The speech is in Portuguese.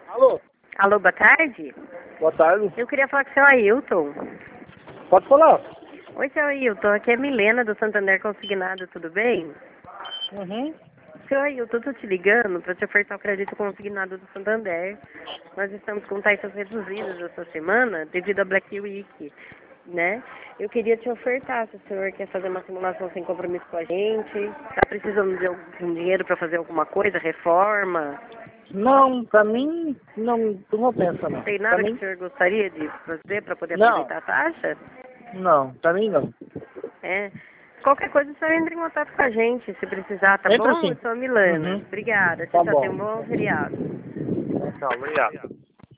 Alô? Alô, boa tarde. Boa tarde. Eu queria falar com o seu Ailton. Pode falar? Oi, seu Ailton. Aqui é Milena do Santander Consignado, tudo bem? Uhum. Seu Ailton, eu tô te ligando para te ofertar o crédito consignado do Santander. Nós estamos com taxas reduzidas essa semana devido a Black Week, né? Eu queria te ofertar, se o senhor quer fazer uma simulação sem compromisso com a gente, tá precisando de algum dinheiro para fazer alguma coisa, reforma, Não, pra mim, não compensa não. tem Pra nada que o mim, senhor gostaria de fazer para poder não. aproveitar a taxa? Não, pra mim não. É. Qualquer coisa, você entra em contato com a gente, se precisar, tá Entra bom? Eu sim. sou a Milana. Uhum. Obrigada. Tá Tchau, tchau. bom. Tenha um bom feriado. Tchau, obrigado.